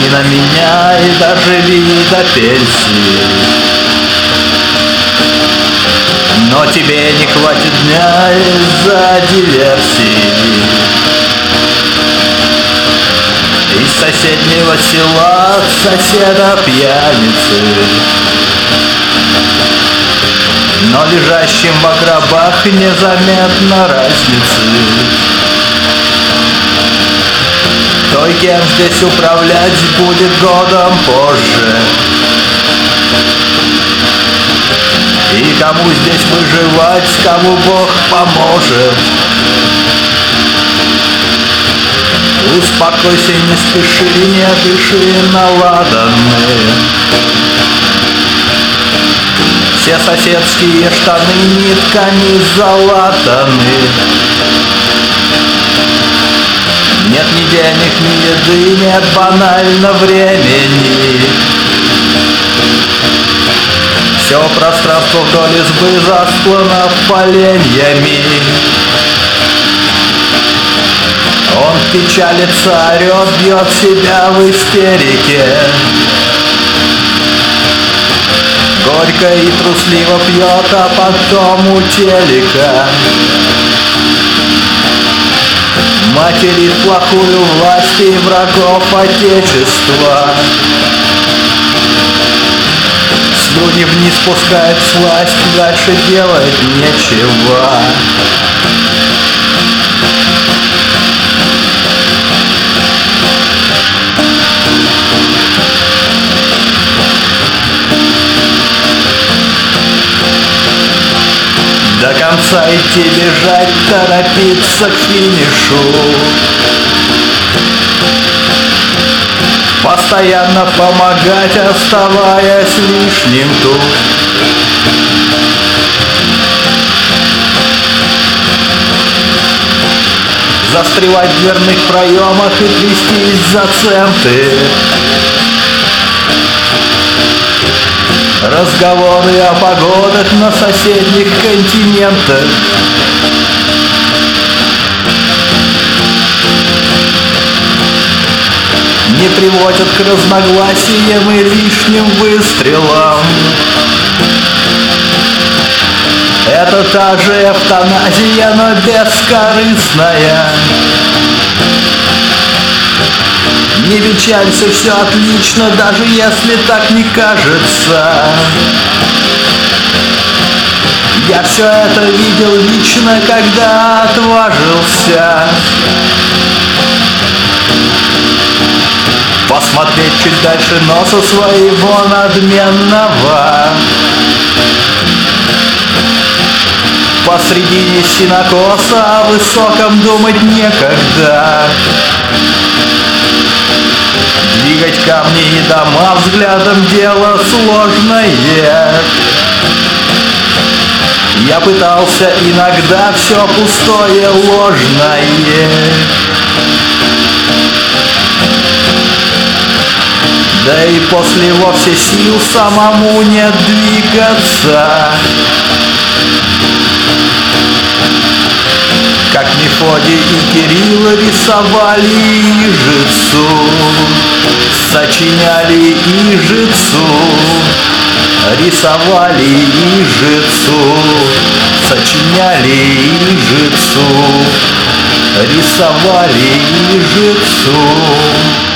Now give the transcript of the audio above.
на меня и дожили до пенсии. Но тебе не хватит дня из-за диверсии. Из соседнего села от соседа пьяницы, но лежащим в гробах незаметно разницы. Той, кем здесь управлять, будет годом позже. И кому здесь выживать, кому Бог поможет. Успокойся и не спеши, не дыши на ладаны. Все соседские штаны нитками залатаны. Нет ни денег, ни еды, нет банально времени. Все пространство вдоль избы застлано поленьями. Он печалится, орет, бьет себя в истерике. Горько и трусливо пьет, а потом у телека материт плохую власть и врагов отечества. Слюни вниз пускает сласть, дальше делать нечего. До конца идти, бежать, торопиться к финишу. Постоянно помогать, оставаясь лишним тут. Застревать в дверных проемах и трястись за центы. Разговоры о погодах на соседних континентах. Не приводят к разногласиям и лишним выстрелам. Это та же эвтаназия, но бескорыстная. Не печалься, все отлично, даже если так не кажется. Я все это видел лично, когда отважился посмотреть чуть дальше носа своего надменного. Посредине сенокоса о высоком думать некогда. Двигать камни и дома взглядом дело сложное. Я пытался иногда, все пустое, ложное. Да и после вовсе сил самому не двигаться. Как Мефодий и Кирилл рисовали Ижицу, сочиняли Ижицу, рисовали Ижицу, сочиняли Ижицу, рисовали Ижицу.